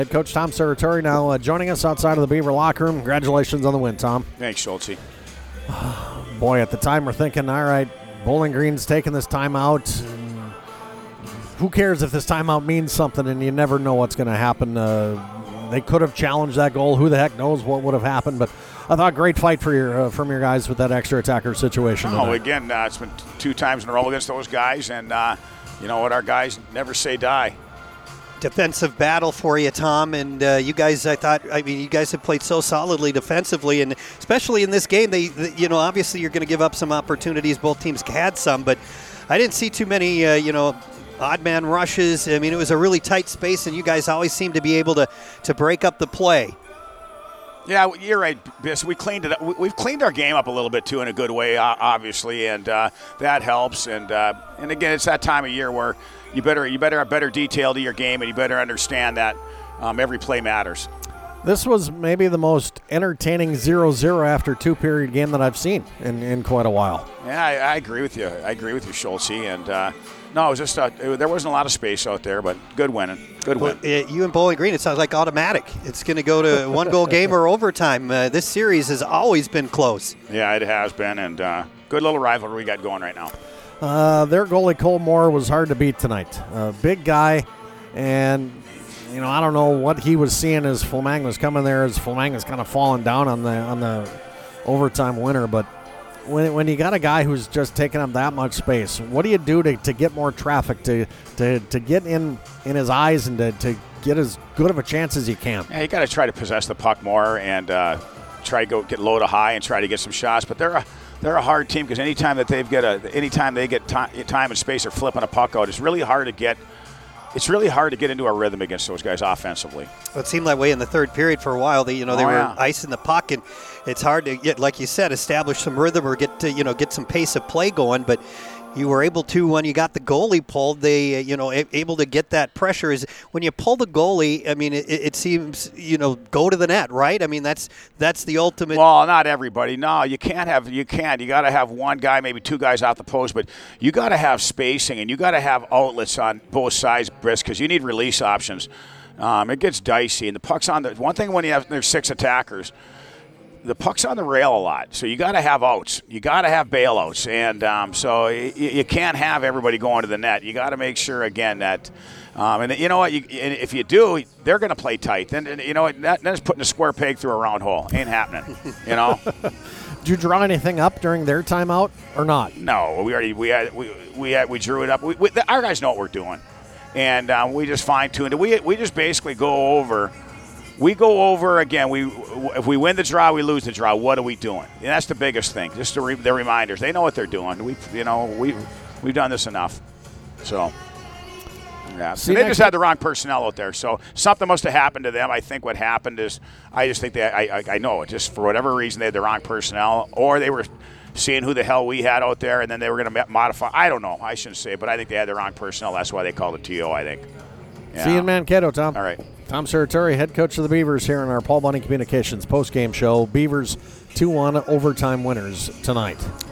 Head coach Tom Serratore now joining us outside of the Beaver locker room. Congratulations on the win, Tom. Thanks, Schultze. Boy, at the time we're thinking, all right, Bowling Green's taking this timeout. Who cares if this timeout means something, and you never know what's going to happen. They could have challenged that goal. Who the heck knows what would have happened, but I thought great fight for from your guys with that extra attacker situation. Oh, again, it's been 2 times in a row against those guys, and you know what? Our guys never say die. Defensive battle for you, Tom, and you guys, you guys have played so solidly defensively, and especially in this game, obviously you're going to give up some opportunities. Both teams had some, but I didn't see too many, odd man rushes. I mean, it was a really tight space, and you guys always seem to be able to break up the play. Yeah, you're right, Biss. We cleaned it up. We've cleaned our game up a little bit too, in a good way, obviously, and that helps. And again, it's that time of year where you better have better detail to your game, and you better understand that every play matters. This was maybe the most entertaining 0-0 after 2-period game that I've seen in quite a while. Yeah, I agree with you. I agree with you, Schultze. And no, it was just there wasn't a lot of space out there, but good winning. Good win. You and Bowling Green, it sounds like automatic. It's going to go to one-goal game or overtime. This series has always been close. Yeah, it has been, and good little rivalry we got going right now. Their goalie, Cole Moore, was hard to beat tonight. Big guy, and I don't know what he was seeing as Flamang was coming there, as Flamang was kind of falling down on the overtime winner. But when you got a guy who's just taking up that much space, what do you do to get more traffic, to get in his eyes and to get as good of a chance as you can? Yeah, you got to try to possess the puck more and try to go get low to high and try to get some shots. But they're a hard team, because anytime they get time and space or flipping a puck out, it's really hard to get into a rhythm against those guys offensively. Well, it seemed that way in the third period for a while. They were icing the puck, and it's hard to get, like you said, establish some rhythm or get some pace of play going. But you were able to, when you got the goalie pulled, able to get that pressure. Is when you pull the goalie, I mean, it seems, go to the net, right? I mean, that's the ultimate. Well, not everybody. No, you can't. You got to have one guy, maybe 2 guys off the post, but you got to have spacing, and you got to have outlets on both sides, Brisk, because you need release options. It gets dicey, and the puck's on the one thing when there's 6 attackers. The puck's on the rail a lot, so you got to have outs. You got to have bailouts, and so you can't have everybody going to the net. You got to make sure, again, that and you know what? If you do, they're going to play tight. Then you know what? That's putting a square peg through a round hole. Ain't happening. Did you draw anything up during their timeout or not? No, we drew it up. Our guys know what we're doing, and we just fine tuned it. We just basically go over. We go over again. If we win the draw, we lose the draw. What are we doing? And that's the biggest thing. Just the reminders. They know what they're doing. We've done this enough. So yeah, they just had the wrong personnel out there. So something must have happened to them. I think what happened is I just think I know it. Just for whatever reason, they had the wrong personnel, or they were seeing who the hell we had out there, and then they were going to modify. I don't know. I shouldn't say, but I think they had the wrong personnel. That's why they called it TO. I think. Yeah. See you in Mankato, Tom. All right. Tom Serratore, head coach of the Beavers, here in our Paul Bunny Communications postgame show. Beavers 2-1 overtime winners tonight.